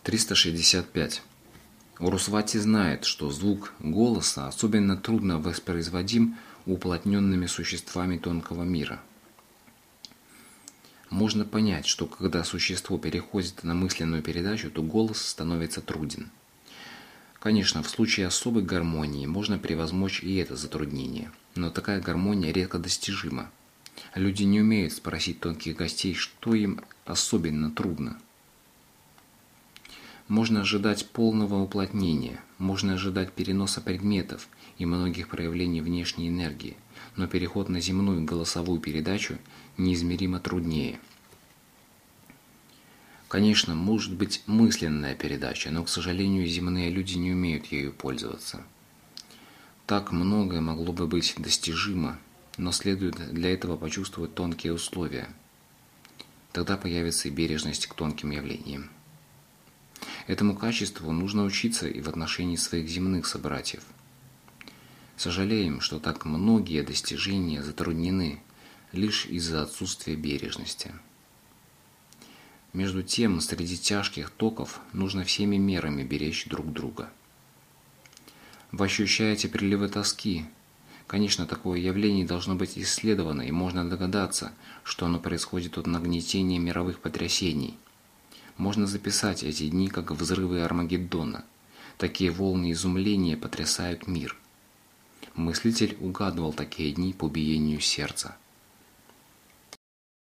365. Урусвати знает, что звук голоса особенно трудно воспроизводим уплотненными существами тонкого мира. Можно понять, что когда существо переходит на мысленную передачу, то голос становится труден. Конечно, в случае особой гармонии можно превозмочь и это затруднение, но такая гармония редко достижима. Люди не умеют спросить тонких гостей, что им особенно трудно. Можно ожидать полного уплотнения, можно ожидать переноса предметов и многих проявлений внешней энергии, но переход на земную голосовую передачу неизмеримо труднее. Конечно, может быть мысленная передача, но, к сожалению, земные люди не умеют ею пользоваться. Так многое могло бы быть достижимо, но следует для этого почувствовать тонкие условия. Тогда появится и бережность к тонким явлениям. Этому качеству нужно учиться и в отношении своих земных собратьев. Сожалеем, что так многие достижения затруднены лишь из-за отсутствия бережности. Между тем, среди тяжких токов нужно всеми мерами беречь друг друга. Вы ощущаете приливы тоски. Конечно, такое явление должно быть исследовано, и можно догадаться, что оно происходит от нагнетения мировых потрясений. Можно записать эти дни как взрывы Армагеддона. Такие волны изумления потрясают мир. Мыслитель угадывал такие дни по биению сердца.